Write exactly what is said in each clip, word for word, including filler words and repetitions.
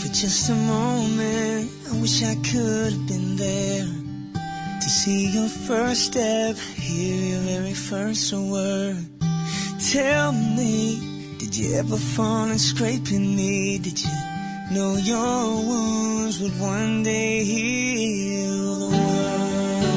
For just a moment, I wish I could have been there to see your first step, hear your very first word. Tell me, did you ever fall and scrape your knee? Did you know your wounds would one day heal the world?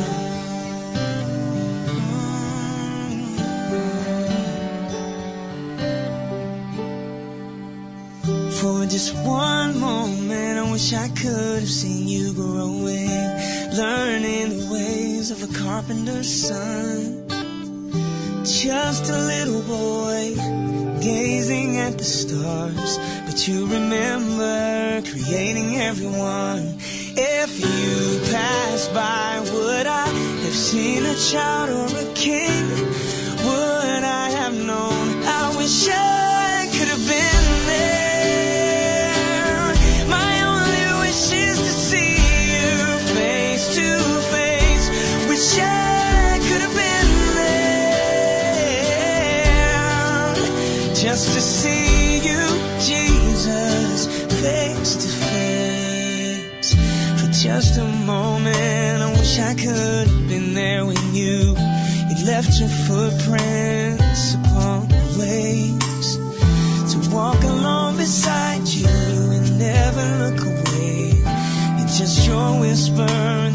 For just one moment, I wish I could have seen you growing, learning the ways of a carpenter's son. Just a little boy, gazing at the stars, but you remember creating everyone. If you passed by, would I have seen a child or a king? Would I have known? I wish I could have been there. My only wish is to see you face to face. Wish I could have been just to see you, Jesus, face to face. For just a moment, I wish I could have been there when you, you left your footprints upon the waves, to walk along beside you and never look away. It's just your whisper